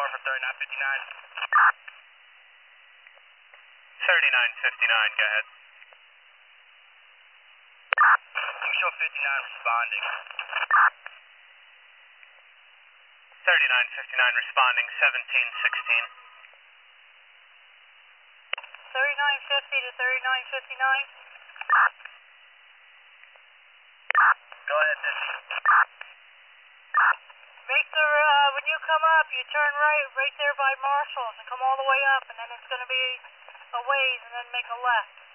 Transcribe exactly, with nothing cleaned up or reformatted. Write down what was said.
for thirty-nine fifty-nine. thirty-nine fifty-nine, go ahead. Usual fifty-nine responding. thirty-nine fifty-nine responding, seventeen sixteen. thirty-nine fifty to thirty-nine fifty-nine. Go ahead, Disney. Make the, uh, when you come up, you turn right, right there by Marshall's and come all the way up, and then it's going to be a ways, and then make a left.